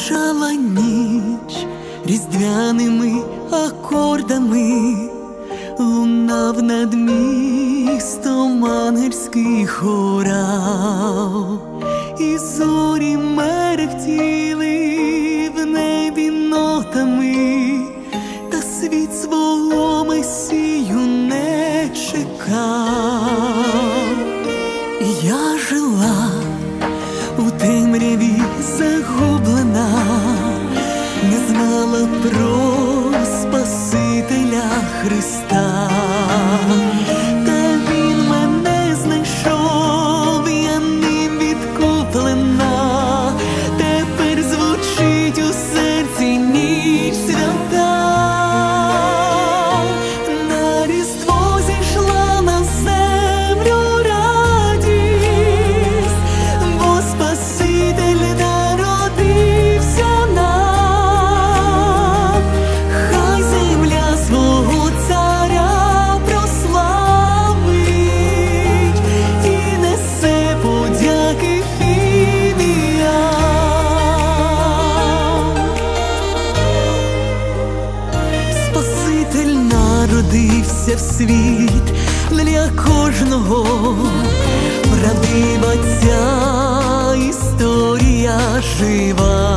почала ніч різдвяними акордами, лунав над містом ангельський хорал, і зорі мерехтіли в небі нотами, та світ свого Месію не чекав. І я жила у темряві загублена, не знала про Спасителя Христа. Та Він мене знайшов, я ним відкуплена, тепер звучить у серці ніч свята. На Різдво зійшла на землю радість, бо Спаситель народився нам. Хай земля свого царя прославить і несе подяки фіміям. Спаситель народився в світ для кожного, правдива ця історія жива.